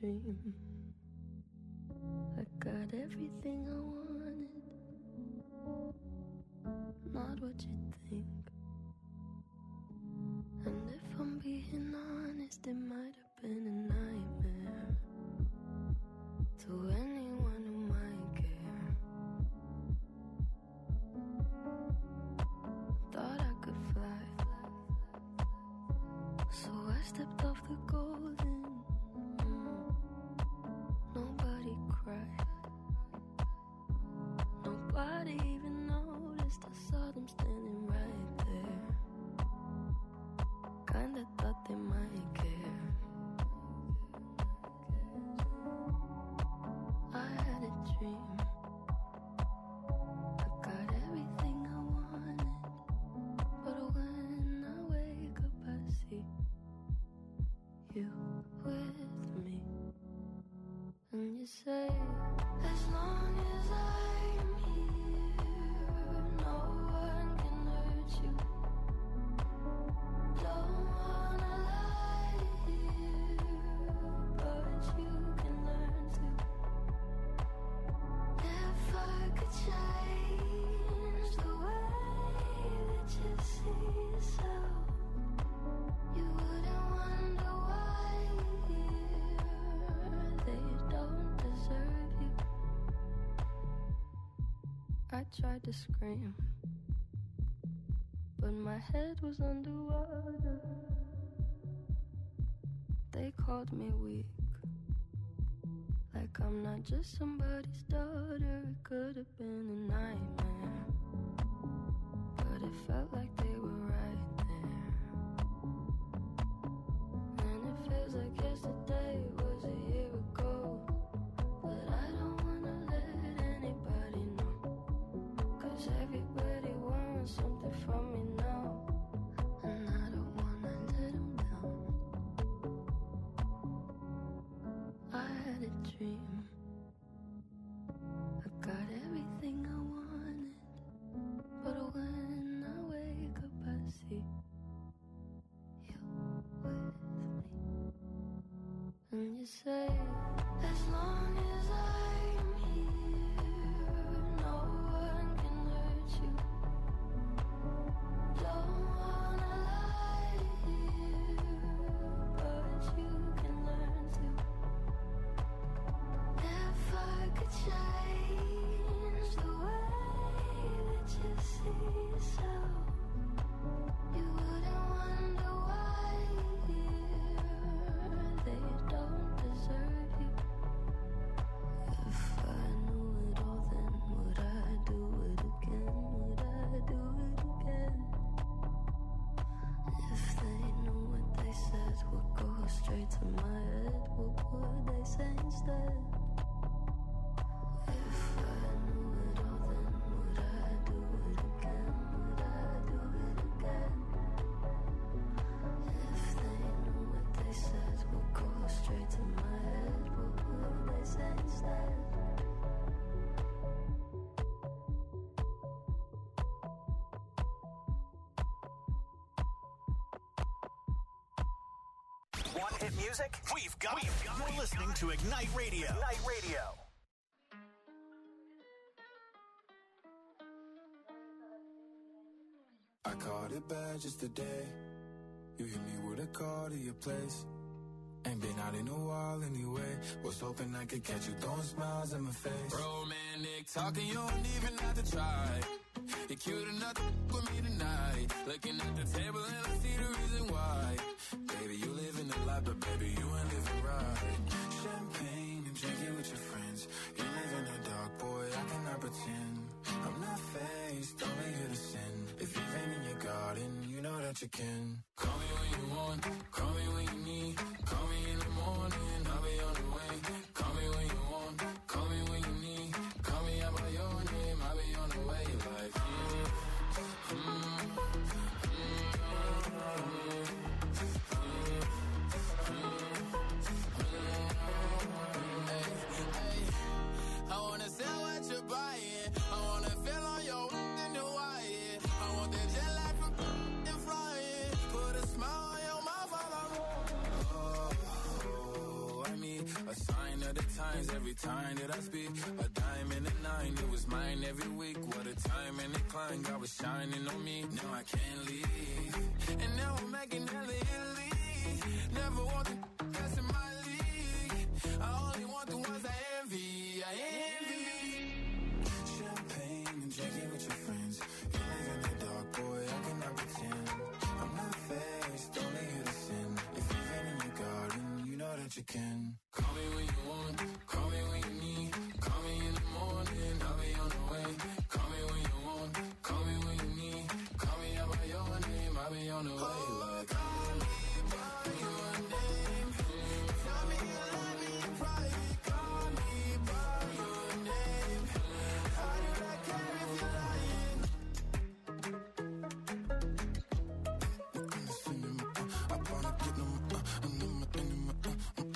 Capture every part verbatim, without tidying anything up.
dream. I got everything I wanted, not what you think. And if I'm being honest, it might have been a nightmare to anyone who might care. Thought I could fly, so I stepped off the golden. Mm. Nobody cried, nobody even noticed. I saw them standing right there. Kinda thought they might care. I had a dream, I got everything I wanted, but when I wake up I see you with me. And you say, as long as I'm here, no one can hurt you. Don't wanna lie here, but you can learn to. If I could change the way that you see yourself, you wouldn't wonder why they don't deserve you. I tried to scream, but my head was underwater. They called me weak, like I'm not just somebody's daughter. It could have been a nightmare, but it felt like they were right there. And it feels like yesterday was a year ago, but I don't wanna let anybody know, 'cause everybody wants something from me now, and I don't wanna let them down. I had a dream, I got everything I wanted, but when I wake up I see you with me. And you say, as long as I'm here, no one can hurt you. Don't wanna lie here, but you can learn to. If I could change the way that you see yourself, you wouldn't wonder why they don't deserve you. If I knew it all, then would I do it again? Would I do it again? If they knew what they said would go straight to my head, what would they say instead? If I knew it all, then would I do it again? Would I do it again? If they knew what they said would go straight to my head, what would they say instead? Want hit music? We've got it. You're listening to Ignite Radio. Ignite Radio. I caught it bad just today. You hit me with a call to your place. Ain't been out in a while anyway. Was hoping I could catch you throwing smiles in my face. Romantic talking, you don't even have to try. You're cute enough to f- with me tonight. Looking at the table and I see the reason why. Baby, you living the life, but baby, you ain't living right. Champagne and drinking with your friends. You live in the dark, boy, I cannot pretend. I'm not faced, only here to sin. If you've been in your garden, you know that you can. Call me when you want, call me when you need. Call me in the morning, I'll be on the way. Call me when you want, call me when you need. Call me out by your name, I'll be on the way. Like, mm, mm, I wanna sell what you're buying. I wanna feel on your in the wire. I want that jet lag from and flying. Put a smile on your mouth, all A sign of the times every time that I speak. A dime and a nine, it was mine every week. What a time and a climb, God was shining on me. Now I can't leave. And now I'm making hella Italy. Never want the that's in my league. I only want the ones I envy. I envy. Champagne and drinking with your friends. You live in the dark, boy, I cannot pretend. I'm not faced, only here to sin. If you've been in your garden, you know that you can. Call me when you want, call me when you need. Call me in the morning, I'll be on the way. Call me when you want, call me when you need. Call me out by your name, I'll be on the way. Like, call me by your name. Tell me you love me in private. Call me by your name. How do I care if you're lying? I wanna get them, uh, and them, and them, uh,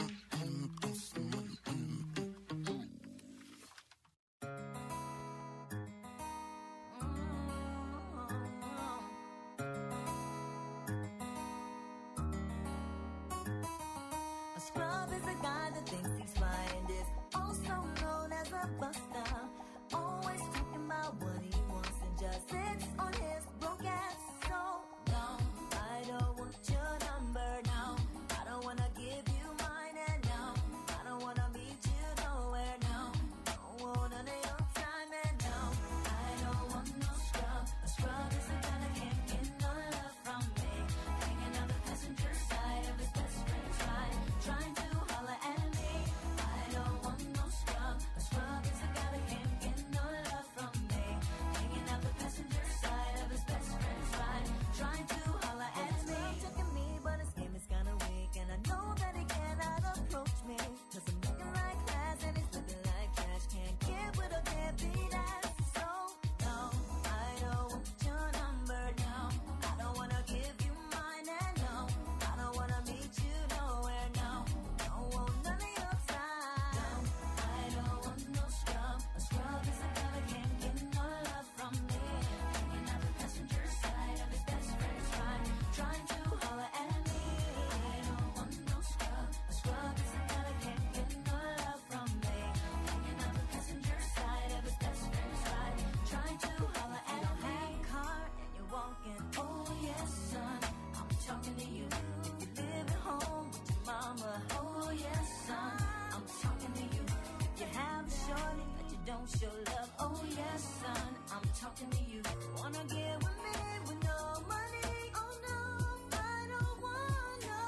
A scrub is a guy that thinks he's fine, is also known as a buster. Always talking about what he wants and just sits on his broke ass. So, no, I don't want your number, no. I don't wanna give you mine, and no, I don't wanna meet you nowhere, no. Don't want none of your time, and no, I don't want no scrub. A scrub is a guy that can't get no love from me. Hanging on the passenger side of his best friend's ride, trying to holler at me. I don't want no scrub. A scrub is a guy that can't get no love from me. Hanging out the passenger side of his best friend's ride, trying to holler at me. Took at me, but his game is kinda weak, and I know that he cannot approach me. Cause I'm looking like class and he's looking like trash. Can't get with a deadbeat ass. So, no, I don't want your number, no. I don't wanna give you mine, and no, I don't wanna meet you nowhere, no. Don't want none of your time. I don't want no scrub. A scrub is a guy that can't get no love from me. Hanging out the passenger side of his best friend's ride, trying to holler at me. I don't want no scrub. A scrub is a guy that can't get no love from me. Hanging out the passenger side of his best friend's ride, trying to holler at me. You have a car and you're walking. Oh yes, son, I'm talking to you. If you live at home with your mama. Oh yes, son, I'm talking to you. If you have a shorty that you don't show love. Oh yes, son, I'm talking to you. Wanna get with me with no money? Oh no, I don't want no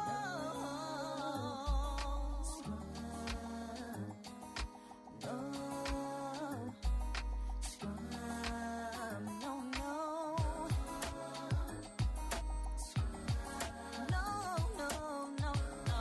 scrub. No scrub. No, no. No, no, no, no.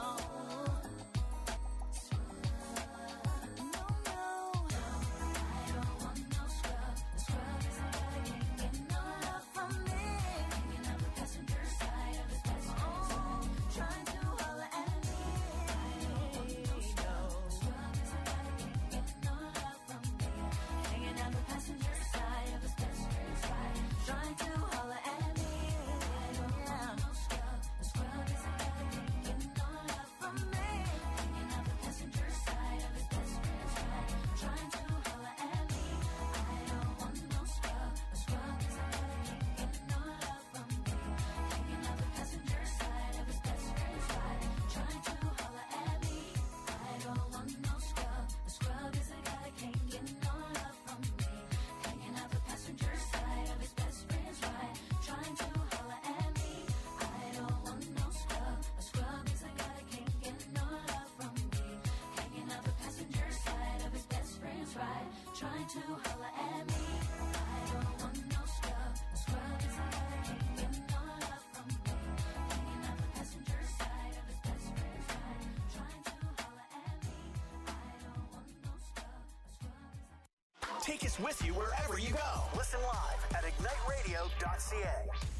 No, no. I don't want no scrub. A scrub is a guy that can't get no love from me. Hanging out the passenger side of his best friend's ride, trying to holler at me. I don't want no scrub. A scrub is a guy that can't get no love from me. Hanging out the passenger side of his best friend's ride, trying to holler at me. I don't want no scrub. A scrub is a guy that can't get no love from me. Hanging out the passenger side of his best friend's ride, trying to holler at me. I don't want no scrub. A scrub is a guy that can't get no love from me. Hanging out the passenger side of his best friend's ride, trying to holler at me. I don't want no scrub. A scrub is a guy that can't get no love from me. Hanging out the passenger side of his best friend's ride, trying to holler at me. I don't want no scrub. A scrub is a guy that can't get no love from me. Hanging out the passenger side of his best friend's ride, trying to holler at me. I don't want no scrub. A scrub is a guy that can't get no love from me. Hanging out the passenger side of his best friend's ride, trying to holler at me. I don't want no scrub. A scrub is a Take us with you wherever you go. Listen live at ignite radio dot c a.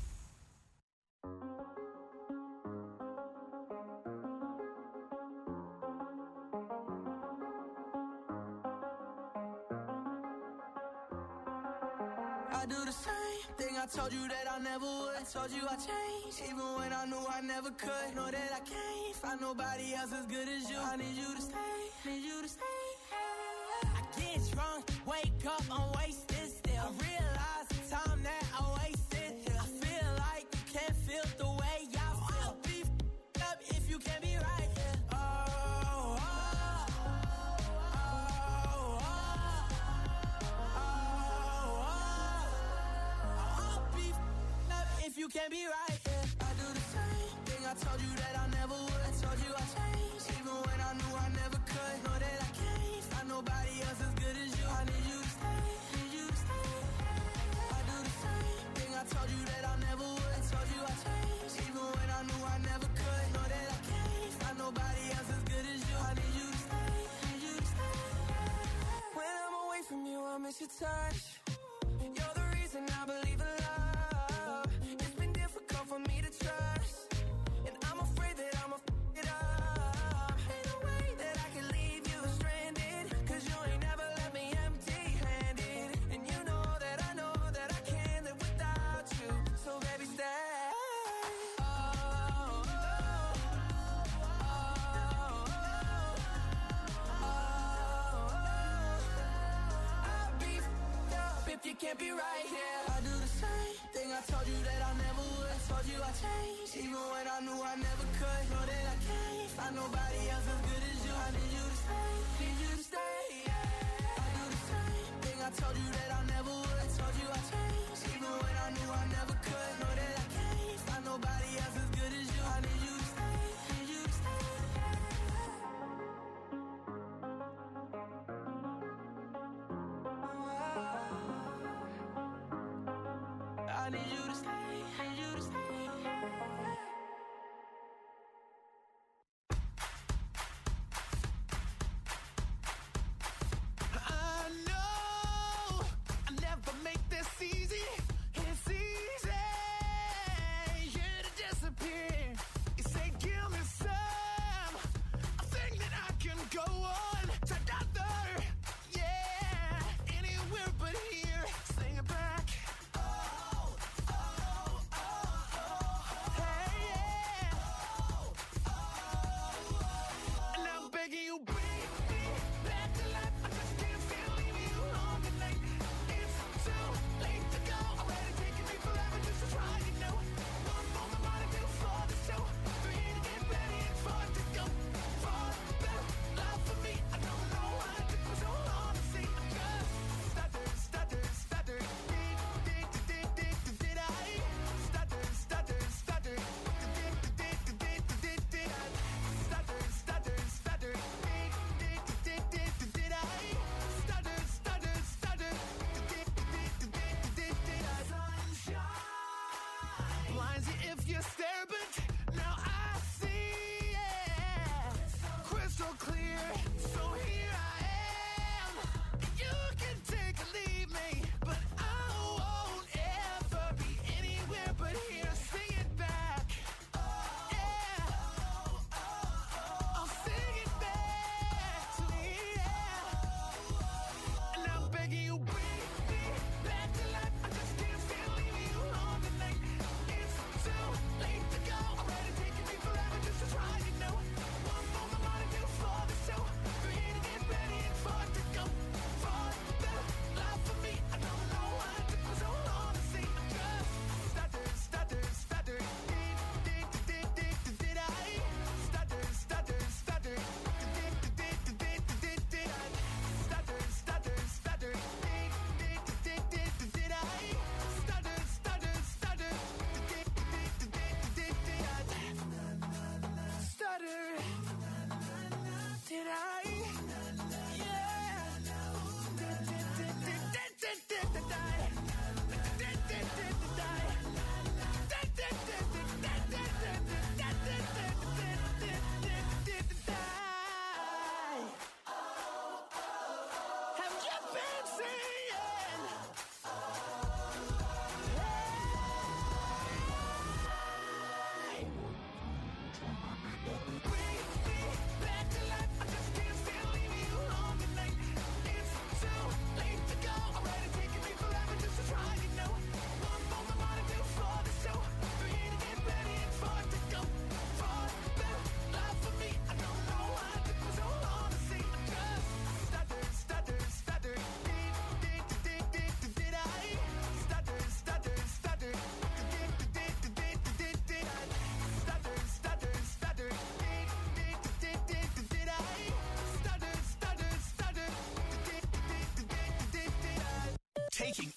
I do the same thing I told you that I never would. I told you I changed, even when I knew I never could. Know that I can't find nobody else as good as you. I need you to stay you can't be right, yeah. I do the same thing, I told you that I never would. I told you I changed, even when I knew I never could. Know that I can't find nobody else as good as you. I need you to stay, need you to stay. I do the same thing, I told you that I never would. I told you I changed, even when I knew I never could. Know that I can't find nobody else as good as you. I need you to stay, need you to stay. When I'm away from you, I miss your touch. You're the reason I believe in love. It's been difficult for me to trust, and I'm afraid that I'ma f*** it up. Ain't no way that I can leave you stranded, cause you ain't never left me empty-handed. And you know that I know that I can't live without you. So baby, stay. Oh, oh, oh, oh, oh. I'll be f***ed up if you can't be right here. I do the same thing, I told you that I never would. I told you I changed, even when I knew I never could. Know that I can't find nobody else as good as you. I need you to stay, need you to stay, yeah. I do the same thing, I told you that I never would. I told you I changed, even when I knew I never could. Know that I can't find nobody else as good as you. I need you to stay, need you to stay. I need you to stay, need you to stay. I know I never make this easy. It's easy, yeah, to disappear. You say, give me some, I think that I can go on together, yeah, anywhere but here. Sing it back. Oh, oh,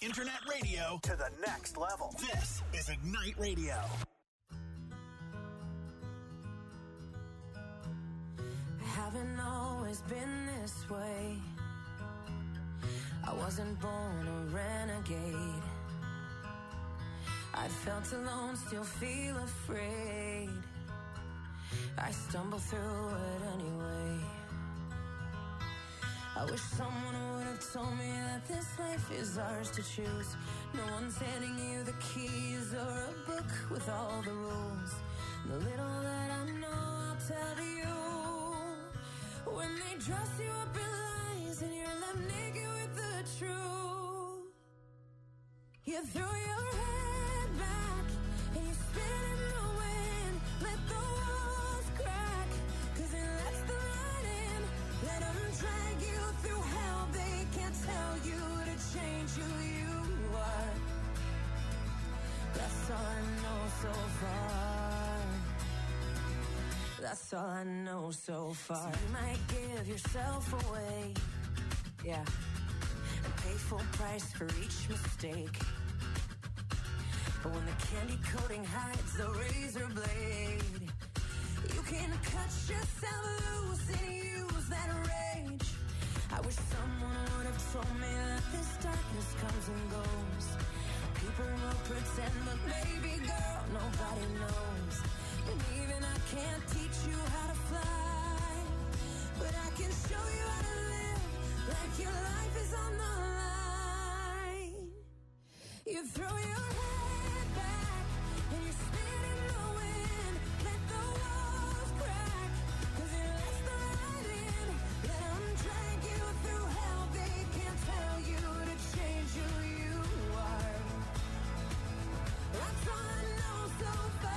internet radio to the next level. This is Ignite Radio. Haven't always been this way. I wasn't born a renegade. I felt alone, still feel afraid. I stumble through it anyway. I wish someone would have told me that this life is ours to choose. No one's handing you the keys or a book with all the rules. The little that I know I'll tell to you. When they dress you up in lies and you're left naked with the truth, you throw your head back and you spin in the wind. Let the walls crack, cause it lets the light in. Let them drag you through hell. They can't tell you to change who you are. That's all I know so far. That's all I know so far. So you might give yourself away, yeah, and pay full price for each mistake. But when the candy coating hides the razor blade, you can cut yourself loose and use that rage. I wish someone would have told me that this darkness comes and goes. People will pretend, but baby girl, nobody knows. And even I can't teach you how to fly, but I can show you how to live like your life is on the line. You throw your head back and you spin in the wind. Let the walls crack, cause it lets the light in. Let them drag you through hell. They can't tell you to change who you are. That's all I know so far.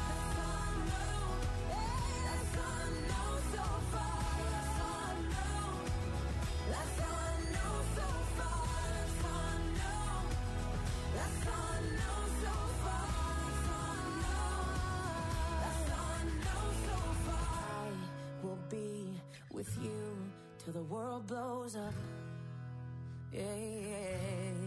With you till the world blows up. Yes.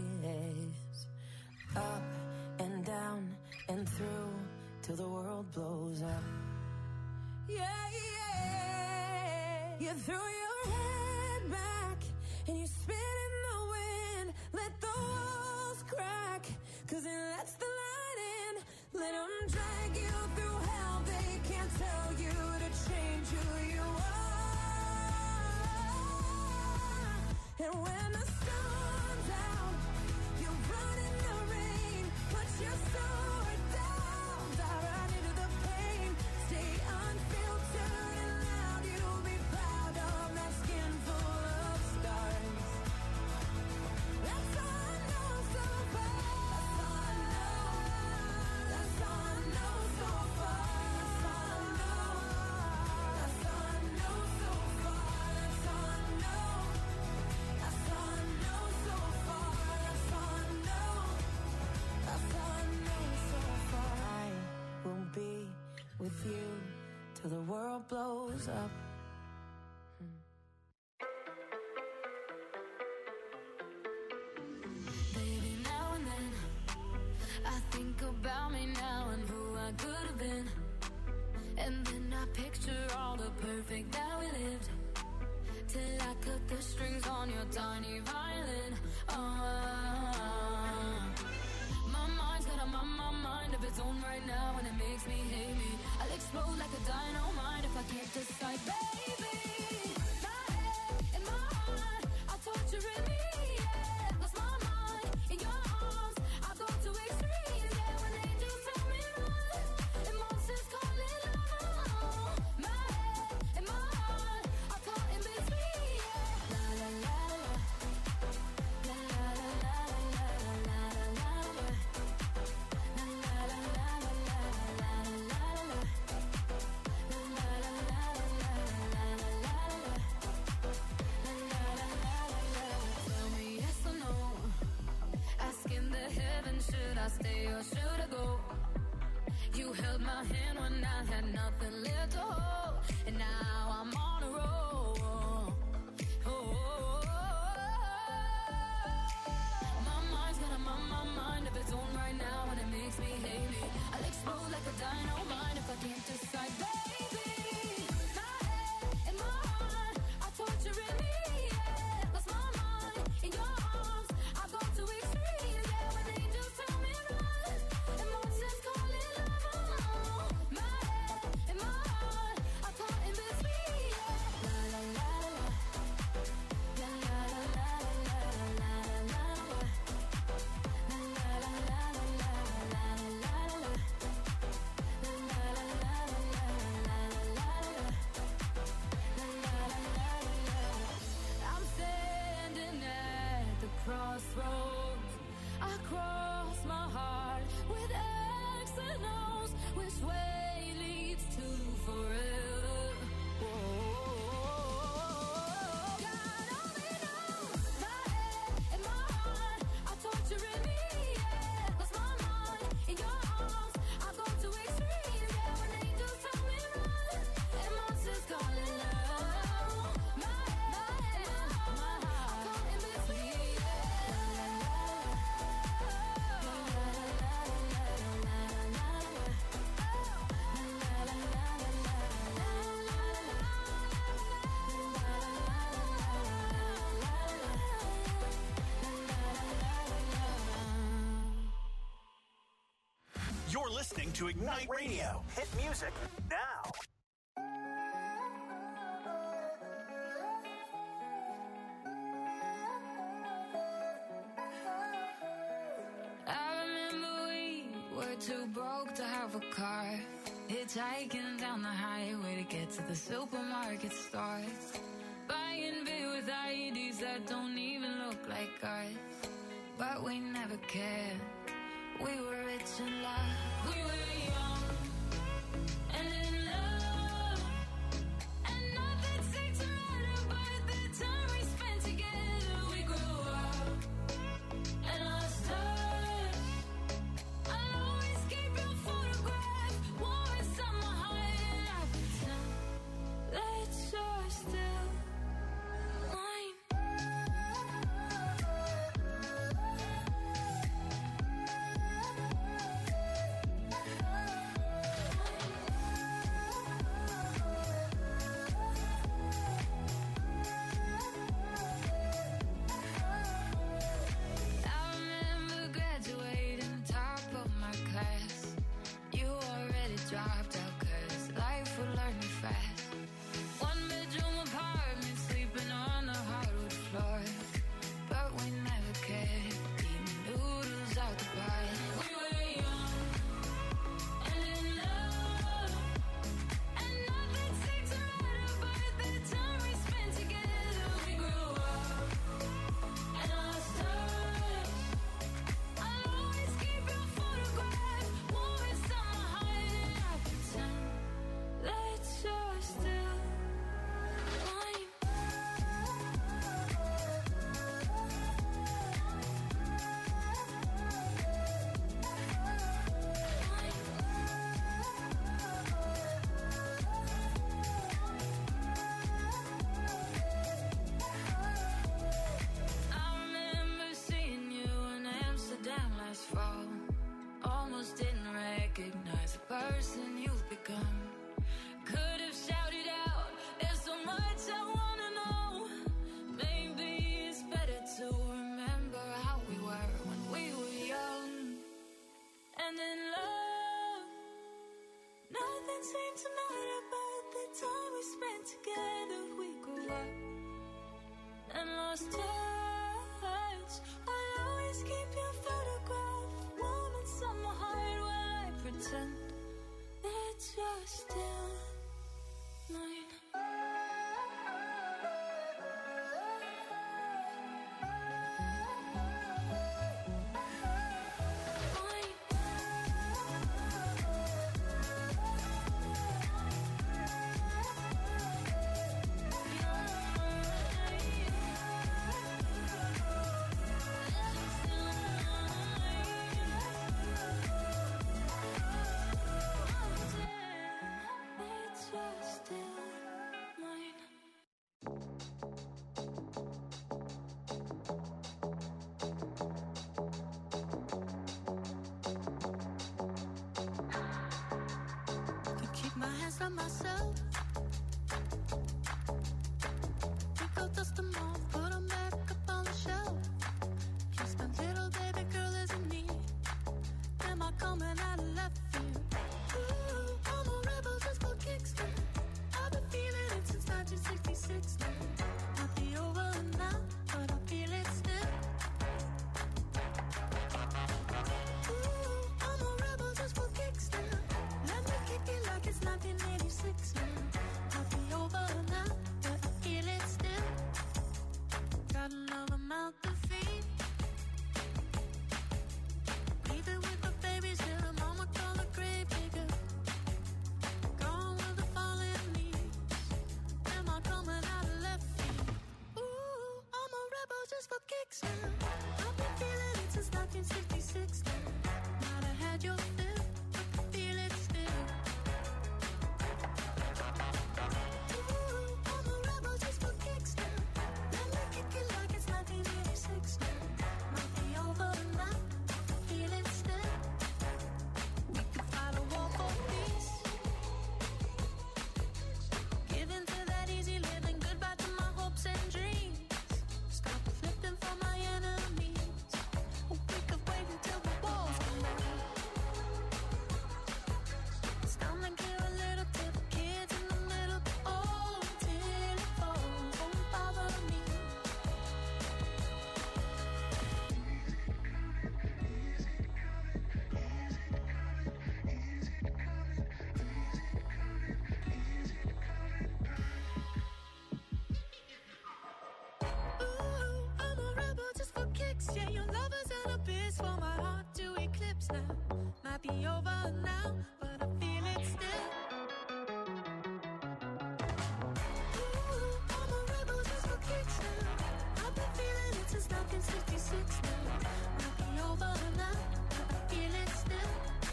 Up and down and through till the world blows up. Yeah, yeah. You throw your head back and you spin in the wind. Let the walls crack, cause it lets the light in. Let them drag you through hell. They can't tell you to change who you are. And when the sun's out, you run in the rain. Put your sword down, dive right into the pain. Stay unfiltered and loud. You'll be proud of that skin full of scars. That's all I know so far. That's all I know. That's all I know so far. That's all I know. That's all I know so far. That's all I know. That's all I know so far. That's all I know. That's all I know so far. I will be with you till the world blows up. Baby, now and then I think about me now and who I could have been. And then I picture all the perfect that we lived. Till I cut the strings on your tiny violin. Oh, my mind's got a my, my mind of its own right now, and it makes me hate me. I'll explode like a dynamite if I can't decide, baby. My head and my heart are torturing me. Yeah, lost my mind in your arms. I go to extremes. Yeah, when angels tell me run, emotions call it love. My head and my heart are caught in between. Yeah, la la la la, la la la la la la la la, la la la la la la la la la. Tell me yes or no. Asking the heavens, should I stay or should I go? You held my hand when I had nothing left to hold, and now I'm on a roll. Oh, my mind's got a listening to Ignite Radio. Hit music now. I remember we were too broke to have a car, hitchhiking down the highway to get to the supermarket store, buying beer with I E Ds that don't even look like ours. But we never cared. We were rich in love. We were young and in love, and nothing seemed to matter but the time we spent together. We grew up and lost touch. I'll always keep your photograph warm in summer high, and I pretend that you're still mine. Dropped out cause life would learn me fast. One bedroom apartment, sleeping on the hardwood floor. But we never cared, eating noodles out the pot. We were young and in love, and nothing seemed to matter but the time we spent together. We grew up and lost touch. I'll always keep your photograph warm in summer high. That you're still mine. I remember seeing you in Amsterdam last fall. Almost didn't recognize the person you've become. Could have shouted out, there's so much I wanna know. Maybe it's better to remember how we were when we were young and in love. Nothing seemed to matter but the time we spent together. We grew up and lost touch. I'll always keep your photograph warm in summer hide while I pretend that you're still mine. On myself, pick up, dust them off, put them back up on the shelf. Kiss my little baby girl isn't me. Am I coming out of left field? Ooh, I'm a rebel just for kicks. I've been feeling it since nineteen sixty-six now. Might be over now, but I feel it still. Ooh, I'm a rebel just for kicks now. Let me kick it like it's nineteen eighty-six now. lips now. Might be over now, but I feel it still. Ooh, all my rebels is for kicks now. I've been feeling it since nineteen sixty-six now. Might be over now, but I feel it still.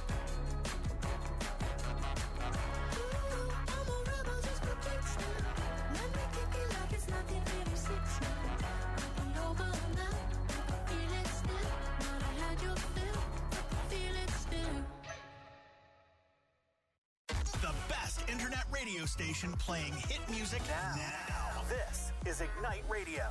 Ooh, all my rebels is for kicks now. Let me kick it like it's nineteen fifty-six now. Might be over now, but I feel it still. Not I had your fill, but I feel it still. The best internet radio station playing hit music now. now. This is Ignite Radio.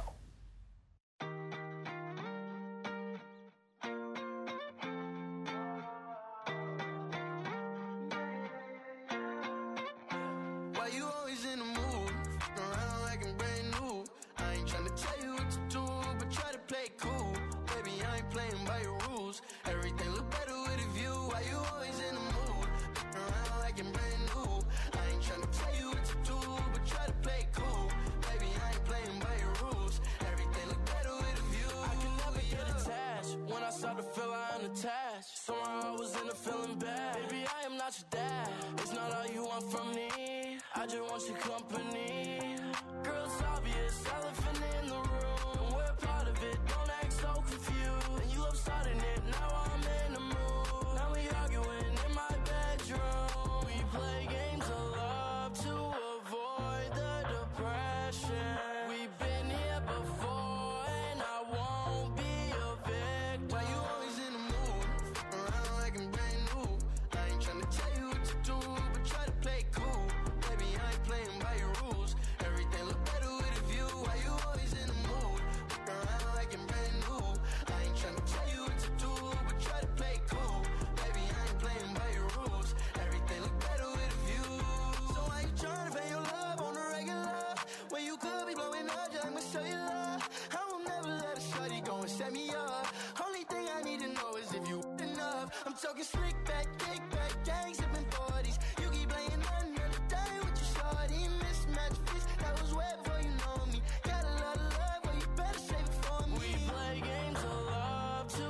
Why you always in the mood? Around like I'm brand new. I ain't tryna tell you what to do, but try to play cool. Baby, I ain't playing by your rules. Everything look better with a view. Why you always in the mood? Around like I'm brand new. I ain't tryna tell you what to do, but try to play cool. Baby, I ain't playing by your rules. Everything look better with a view. I can never get attached. When I start to feel I am attached, somehow I was in a feeling bad. Baby, I am not your dad. It's not all you want from me. I just want your company. Girl, it's obvious, elephant in the room. And we're part of it, don't act so confused. And you love starting it, now I'm in the mood. Now we arguing in my bedroom. We play games of love to avoid the depression. We've been here before and I won't be a victim. Why you always in the mood? Around like I'm brand new. I ain't tryna tell you what to do, but try to play cool. Baby, I ain't playing by your rules. Everything look better with a view. Why you always in the mood? Around like I'm brand new. I ain't tryna tell you what to do, but try to play cool. Baby, I ain't playing by your rules. Everything look better with a view. So why you tryna pay your love on the regular? When you could be blowing up just like my cellular. I will never let a shorty go and set me up. Only thing I need to know is if you enough. I'm talking slick back, kick back, gang sipping forties. You keep playing another day with your shorty. Mismatch fist, that was way before you know me. Got a lot of love, but you better save it for me. We play games of love to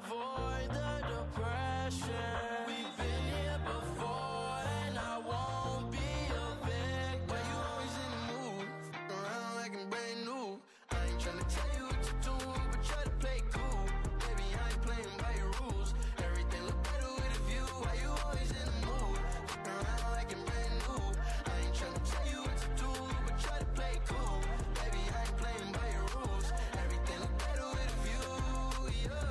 avoid the depression. We've been here before and I won't be a victim. Why you always in the mood? Around like I'm brand new. I ain't tryna tell you what to do, but try to play cool. Baby, I ain't playing by your rules. Everything look better with a view. Why you always in the mood? Around like I'm brand new. I ain't tryna tell you what to do, but try to play cool. Baby, I ain't playing by your rules. Everything look better with a view, yeah.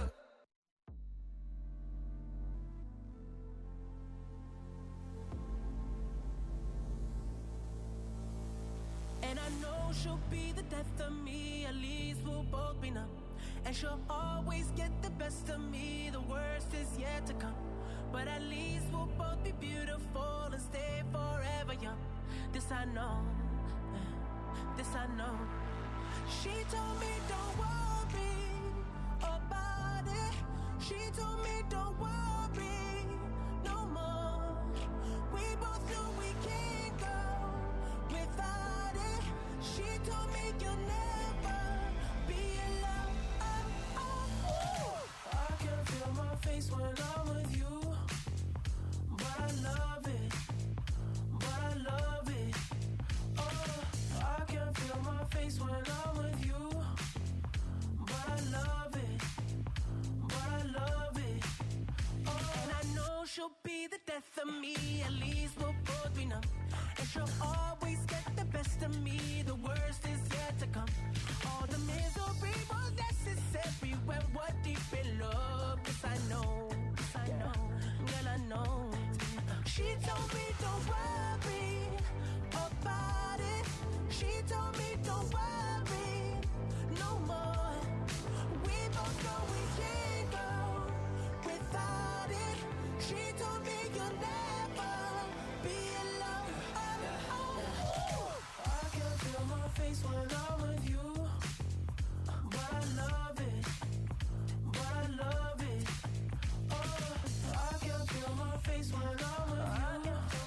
And I know she'll be the death of me, at least we'll both be numb. And she'll always get the best of me, the worst is yet to come. But at least we'll both be beautiful and stay forever young. This I know, this I know. She told me don't worry about it. She told me don't worry no more. We both know we can't go without it. She told me you'll never be alone. Oh, oh, oh. I can feel my face when I'm with you, but I love it, but I love it. Oh, I can feel my face when I'm with you, but I love it, but I love it. Oh, and I know she'll be the death of me, at least we'll both be numb. And she'll always get the best of me, the worst is yet to come. All the misery was necessary when we're deep in love. Yes, I know, yes, I know, girl, I know. She told me don't worry about it. She told me don't worry no more. We both know we can't go without it. She told me you'll never be alone. Oh, oh, oh. I can feel my face when I'm with you, but I love it, but I love it. Oh, I can feel my face when I'm with you.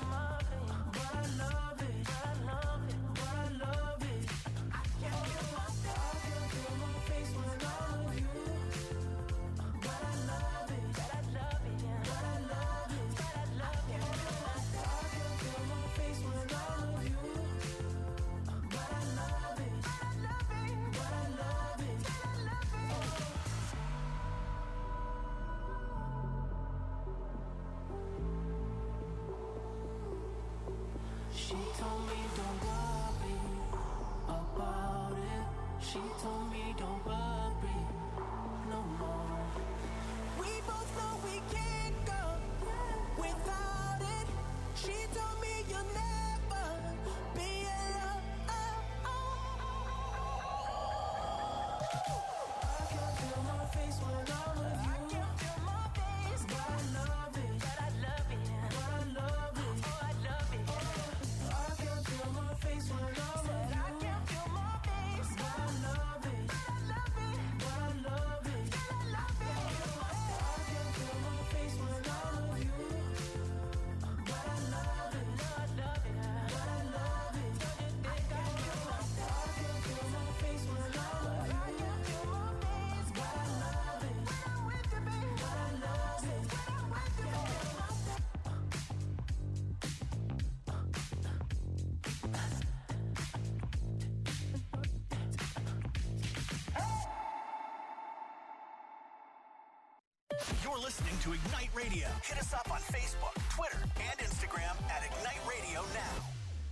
told me don't worry about it. She told me don't worry no more. We both know we can't go without it. She told me you'll never be alone. I can feel my face when I'm with you. I can feel my face, but I love it. But I love it. But I love it. Oh, I love it. Oh, I can feel my face when I'm with you. I can feel my face, but I love it. But I love it. But I love it. But I love it. I can feel my face when I'm with you. But I love it. But I love it. But I love it. I can feel my I can feel my face when I'm with you. I can feel my face, but I love it. When I'm with you, baby. But I love it. When I'm with you, baby. You're listening to Ignite Radio. Hit us up on Facebook, Twitter, and Instagram at Ignite Radio Now.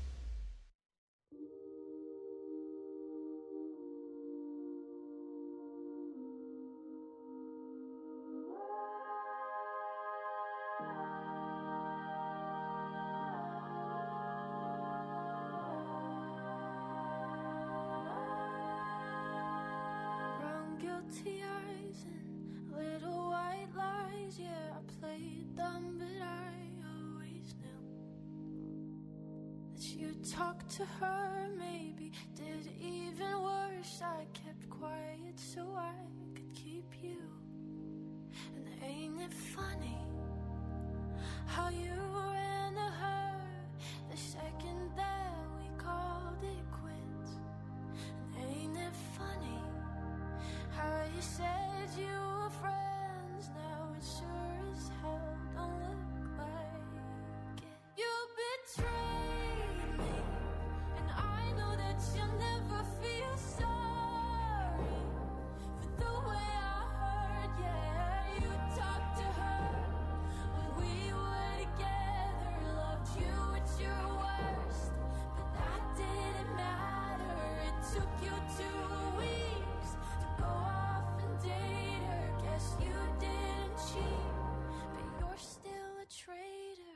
Brown guilty eyes and little white lies. Yeah, I played dumb, but I always knew that you'd talk to her. Maybe did even worse. I kept quiet so I could keep you. And ain't it funny how you ran to her the second that we called it quits? And ain't it funny how you said you were friends? Now it sure as hell don't look like it. You betrayed me, and I know that you'll never feel sorry for the way I hurt. Yeah, you talked to her when we were together, loved you at your worst, but that didn't matter. It took you two weeks to go off and date her. Guess you didn't cheat, but you're still a traitor.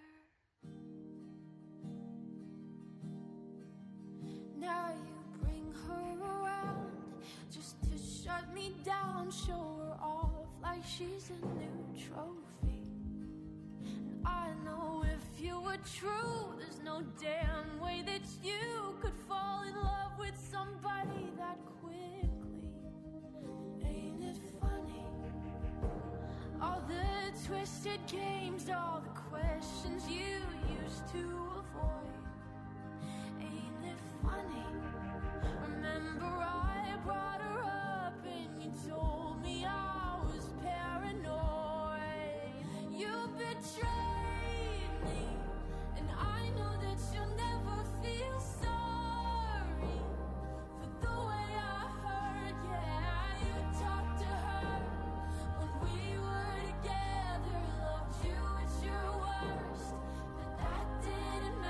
Now you bring her around just to shut me down, show her off like she's a new trophy. And I know if you were true, there's no damn way that you could fall in love with somebody that quickly. Ain't it funny? All the twisted games, all the questions you used to avoid. Ain't it funny? Remember I brought her up and you told me I was paranoid. You betrayed me, and I know that you'll never feel sorry for the way I hurt. Yeah, you talked to her when we were together, loved you at your worst, but that didn't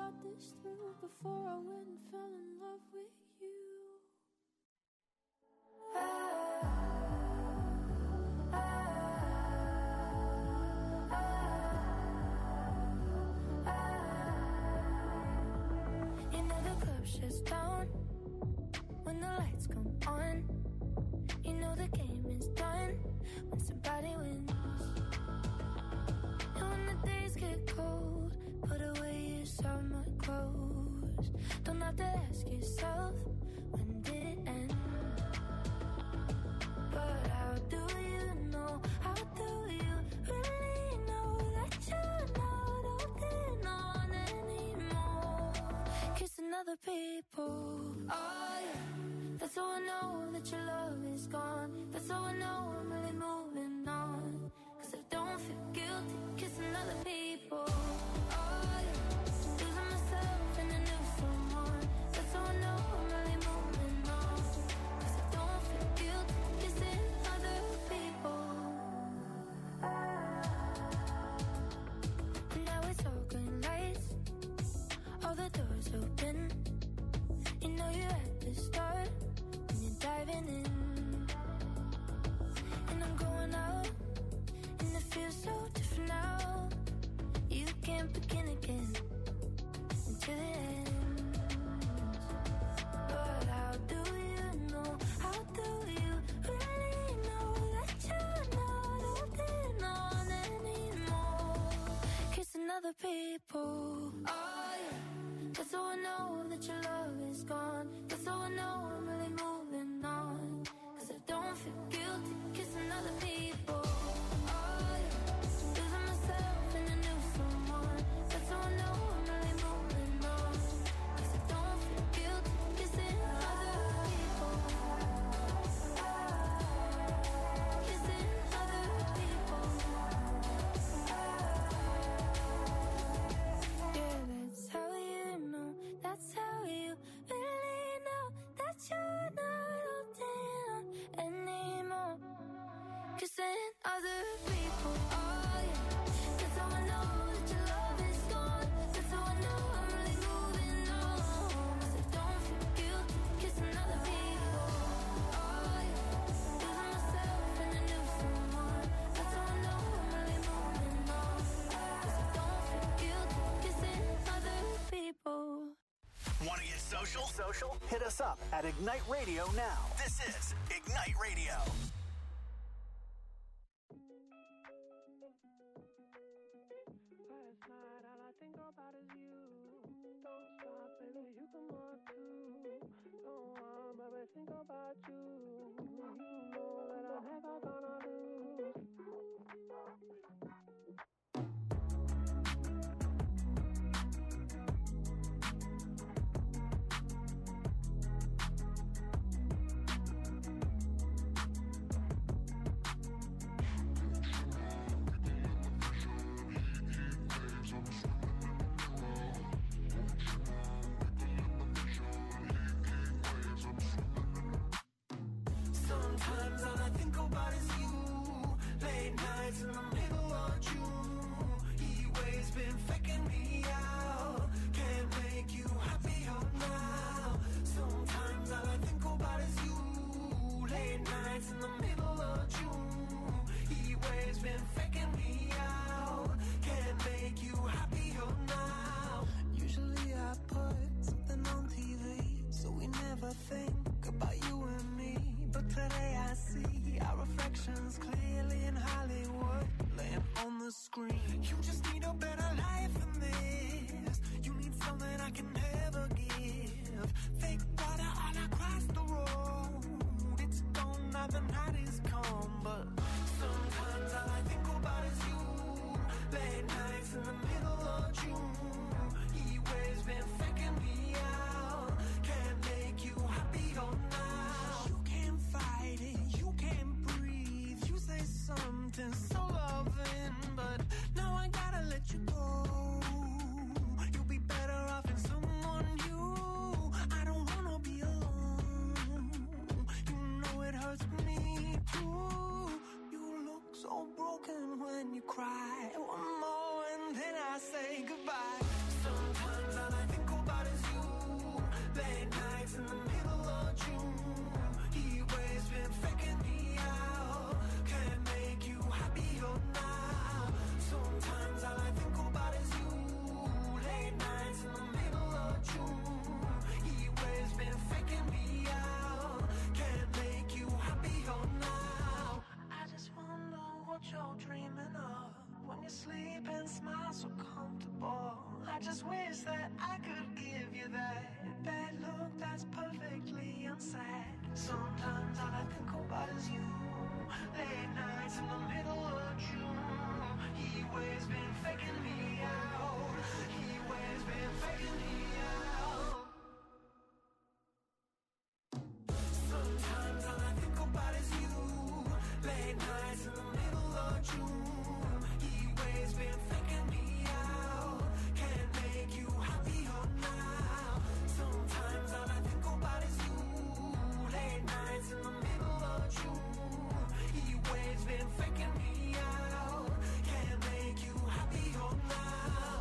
thought this through before I went and fell in love with you. You know the club shuts down when the lights come on. You know the game is done when somebody wins. And when the days get cold, put away your summer clothes. Don't have to ask yourself, when did it end? But how do you know, how do you really know that you're not holding on anymore? Kissing other people, oh yeah. That's how I know that your love is gone. That's how I know I'm really moving on. Cause I don't feel guilty kissing other people. Oh yeah, losing myself in a new someone. That's how I know I'm really moving on. Cause I don't feel guilty kissing other people. And now it's all green lights, all the doors open. You know you're at the start, diving in, and I'm going out, and it feels so different now. You can't begin again until it ends. But how do you know, how do you really know that you're not holding on anymore? Kissing other people, oh yeah. That's how I know that your love is gone. That's how I know I'm really moving on. Cause I don't feel guilty kissing other people. Oh yeah, losing myself in a new someone. That's how I know I'm really moving on. Cause I don't feel guilty kissing other people. Kissing other people. Yeah, that's how you know. That's how you really know that you're not holding on anymore. Kissing other people, oh yeah. That's how I know that your love is gone. That's how I know I'm really moving on. Cause I don't feel guilty kissing other people, oh yeah. Losing myself in a new someone. That's how I know I'm really moving on. Cause I don't feel guilty kissing other people. Want to get social? Social? Hit us up at Ignite Radio now. This is Ignite Radio. Last night, all I think about is you. Don't stop, baby, you can walk too. Don't want, baby, think about you. You know that I'm never gonna lose. Sometimes all I think about is you. Late nights in the middle of June. He waves been faking me out. Can't make you happier now. Sometimes all I think about is you. Late nights in the middle of June. He waves been faking me out. Can't make you happier now. Usually I put something on T V, so we never think about you and me. But today I see our reflections clearly in Hollywood, laying on the screen. You just need a better life than this. You need something I can never give. Fake water all across the road. It's gone now, the night is come. But sometimes all I think about is you. Late nights in the middle of June. He waves been faking me out. Can't make you happier now. You can't fight it, you can't breathe. You say something so loving, but now I gotta let you go. You'll be better off in someone new. I don't wanna be alone. You know it hurts me too. You look so broken when you cry. One more and then I say goodbye. Sometimes all I wish that I could give you that bad look that's perfectly unsaid. Sometimes all I think about is you. Late nights in the middle of June. He always been faking me out. He always been faking me out. Sometimes all I think about is you. Late nights in the middle of June. He always been faking me out. Can't make you happier now. Sometimes all I think about is you. Late nights in the middle of June. He always been faking me out. Can't make you happier now.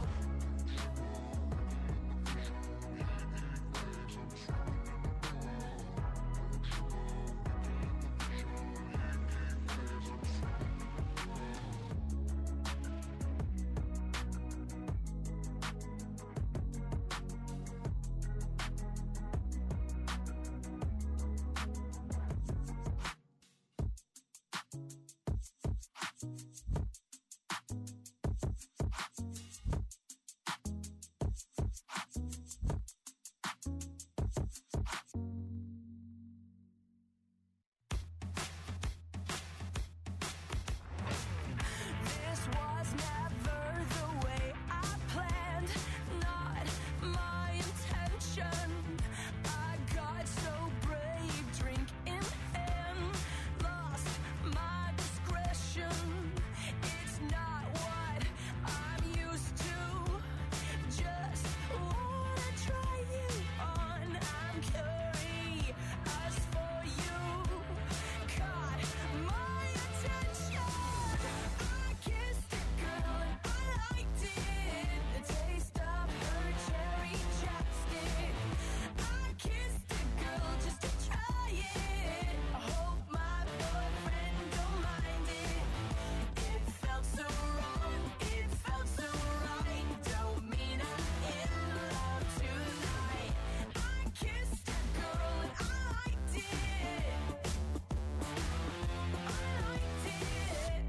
This was never the way I planned, not my intention. I got so brave, drink in hand, lost my discretion. It's not what I'm used to, just wanna try you on. I'm curious for you, caught my attention. I kissed a girl and I liked it, the taste of her cherry chapstick. I kissed a girl just to try it. I hope my boyfriend don't mind it. It felt so wrong, it felt so right. Don't mean I'm in love tonight. I kissed a girl and I liked it. I liked it.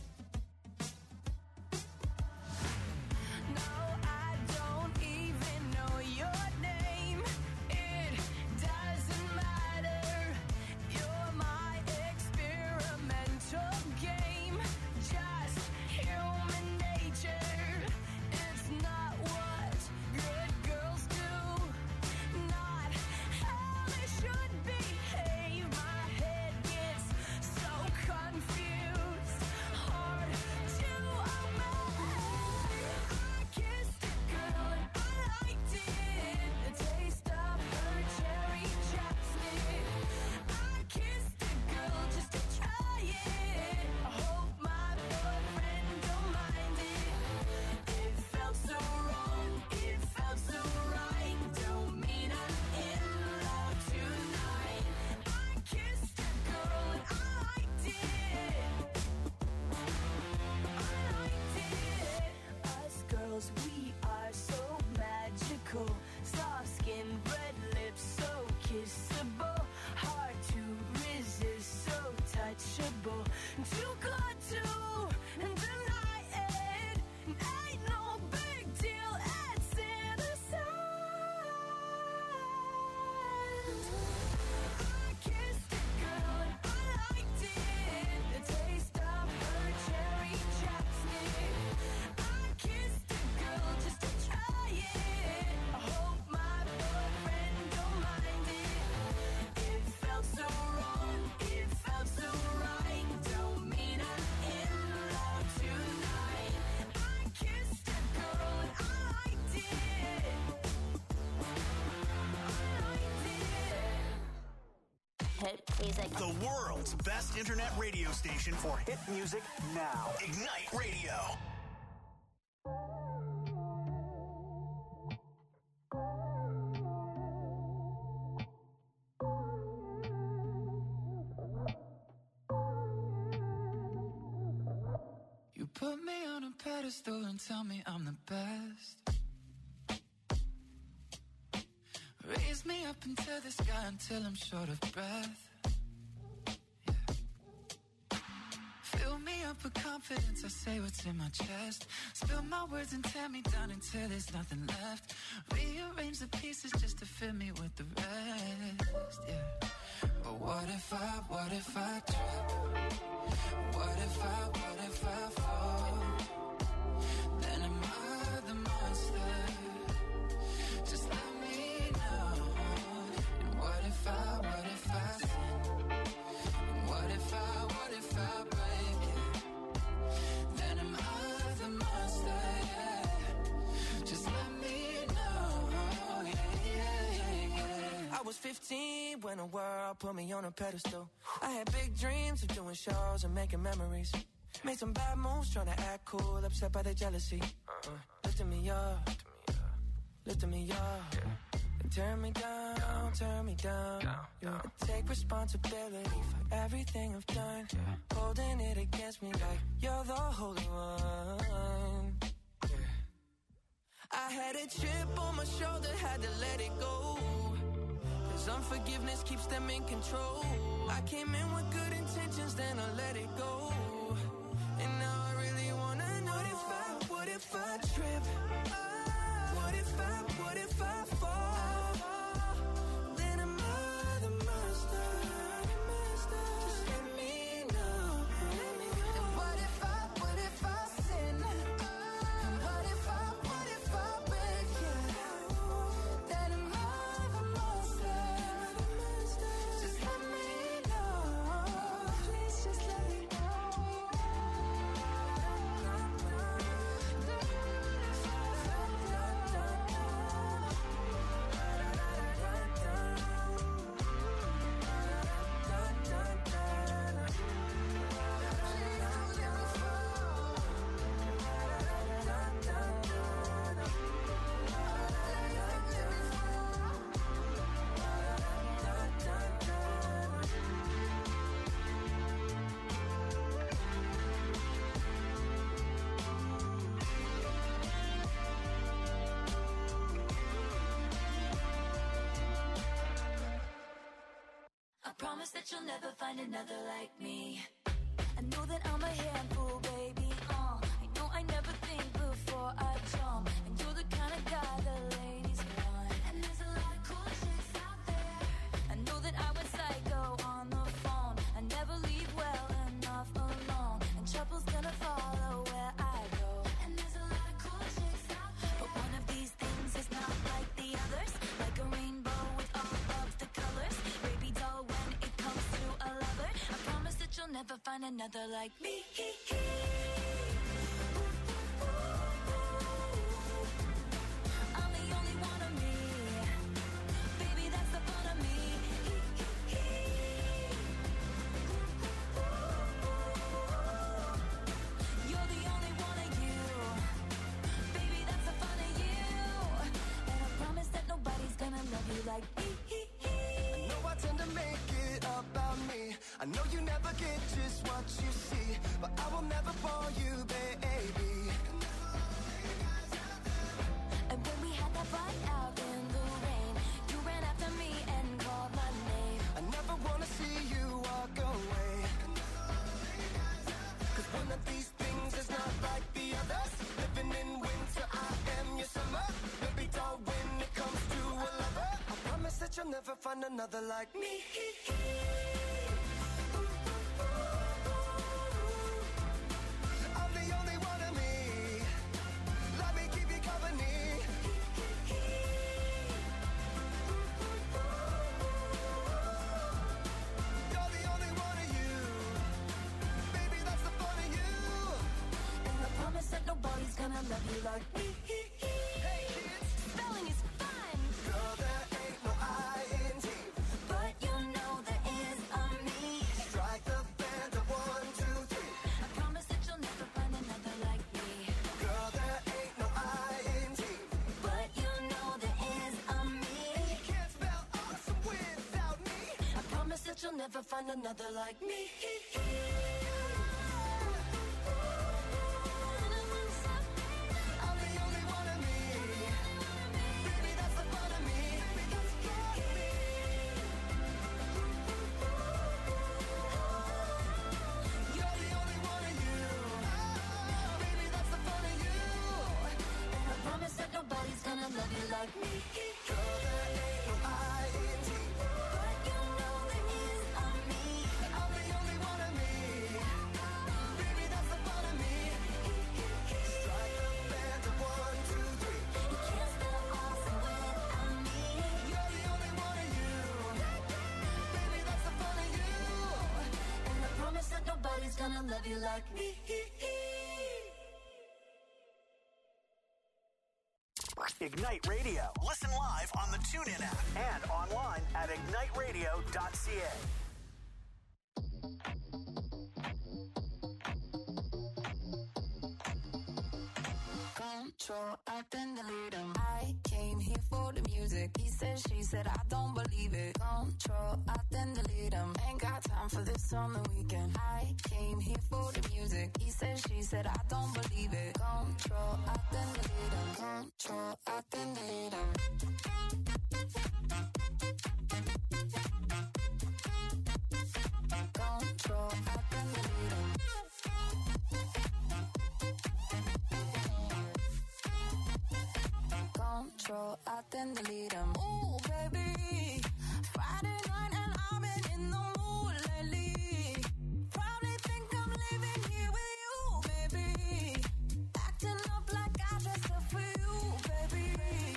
No, I don't even know your name. It doesn't matter. You're my experimental game. Just human nature. It's not what good girls do. Not how they should behave. My head gets so confused. Hard to obey. I kissed a girl and I liked it, the taste of her cherry chapstick. I kissed a girl just to try it. I hope my boyfriend don't mind it. It felt so wrong, it felt so right. Don't mean I'm in love tonight. I kissed a girl and I liked it. I liked it. Us girls, we are so magical. Soft skin, red lips, so kissable. Hard to resist, so touchable. Too good to deny it. Ain't no big deal, it's innocent. I kissed a girl and I liked it, the taste of her cherry chapstick. I kissed a girl just to try it. I hope my boyfriend don't mind it. It felt so wrong, it felt so right. Don't mean I'm in love tonight. I kissed a girl and I liked it. I liked it. Hit music. The world's best internet radio station for hit music now. Ignite Radio. You put me on a pedestal and tell me I'm the best. Raise me up into the sky until I'm short of breath. Yeah. Fill me up with confidence, I say what's in my chest. Spill my words and tear me down until there's nothing left. Rearrange the pieces just to fill me with the rest, yeah. But what if I, what if I trip? What if I, what if I fall? Then am I the monster? Just let me know. And what if I, what if I sin? And what if I, what if I break it? Then am I the monster? Yeah. Just let me know. Yeah, yeah, yeah, yeah. I was fifteen when the world put me on a pedestal. I had big dreams of doing shows and making memories. Made some bad moves trying to act cool, upset by the jealousy. Uh, lifting me up, lifting me up. And turn me down, turn me down. Yeah. I take responsibility for everything I've done. Holding it against me like you're the holy one. Yeah. I had a chip on my shoulder, had to let it go. Cause unforgiveness keeps them in control. I came in with good intentions, then I let it go. And now I really wanna know, what if I, what if I trip? What if I, what if I fall? Then am I the monster? Just let me know. And what if I, what if I sin? What if I, what if I break it? Then am I the monster? Just let me know. Please just let me know. I promise that you'll never find another like me. I know that I'm a handful, baby. Uh, I know I never think before I jump. And you're the kind of guy the ladies want. And there's a lot of cool chicks out there. I know that I went psycho on the phone. I never leave well enough alone. And trouble's gonna follow where I go. And there's a lot of cool chicks out there. But one of these things is not like the others. Like a rainbow with all of the colors. Baby doll, when it comes to a lover, I promise that you'll never find another like me. I'm the only one of me. Baby, that's the fun of me. You're the only one of you. Baby, that's the fun of you. And I promise that nobody's gonna love you like me. I know I tend to make it about me. I know you never get just what you see, but I will never bore you, baby. And when we had that fight out in the rain, you ran after me and called my name. I never wanna see you walk away. Cause one of these things is not like the others. Living in winter, I am your summer. Baby doll, when it comes to a lover, I promise that you'll never find another like me. I'm the only one of me. Let me keep you company. You're the only one of you. Baby, that's the fun of you. And I promise that nobody's gonna love you like me. Hey kids, Spelling is fun. girl, there ain't no I N G. But you know there is a me. Strike the band of one, two, three. I promise that you'll never find another like me. Girl, there ain't no I N G. But you know there is a me. You can't spell awesome without me. I promise that you'll never find another like me. I'm the only one of me. Baby, that's the fun of me. You're the only one of you. nobody's gonna love you like me. Ignite Radio. Listen live on the TuneIn app and online at ignite radio dot c a. Control, I then delete him. I came here for the music. He said, she said, I don't believe it. Control, I then delete him. Ain't got time for this on the weekend. I came here for the music. He said, she said, I don't believe it. Control, I then delete him. Control, I then delete him. Control, I then delete him. Control, I then delete him. Ooh, baby, Friday night and I've been in the mood lately. Probably think I'm living here with you, baby. Acting up like I dressed up for you, baby.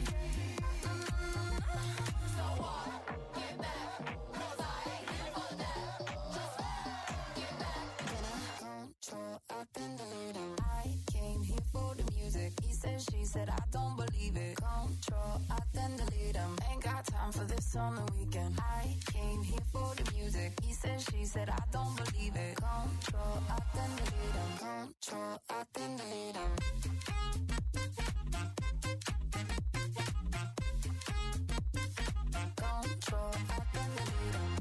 Mm-hmm. So what? Get back, 'cause I ain't here for that. Just get back. Control, I then delete him. I came here for the music. He said, she said, I don't believe it. Control, I then delete him. Ain't got time for this on the weekend. I came here for the music. He said, she said, I don't believe it. Control, I then delete him. Control, I then delete him. Control, I then delete him.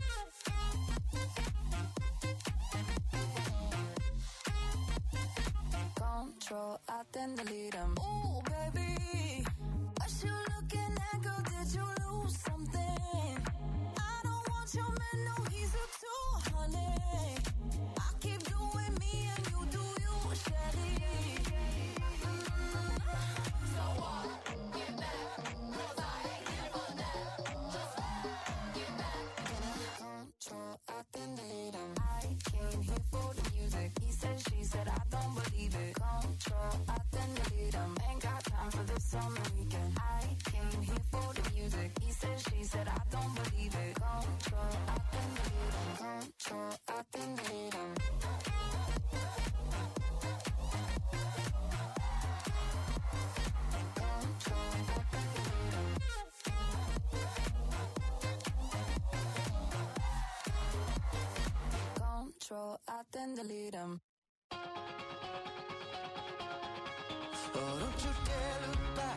Control, I then delete him. Ooh, baby, what you looking at, girl? Did you lose something? I don't want your man, no, he's a two, honey. I keep doing me and you do you, Shelly. Mm-hmm. So what? Get back, 'cause I ain't here for that. Just get back. Control, I then delete him. I came here for the music. He said, she said, I don't believe it. Control, I then delete him. Ain't got time for this on the weekend. I came here for the music. He said, she said, I don't believe it. Control, I then delete him. Control, I then delete him. Control, I then delete him. Control, I then delete him. Oh, don't you dare look back.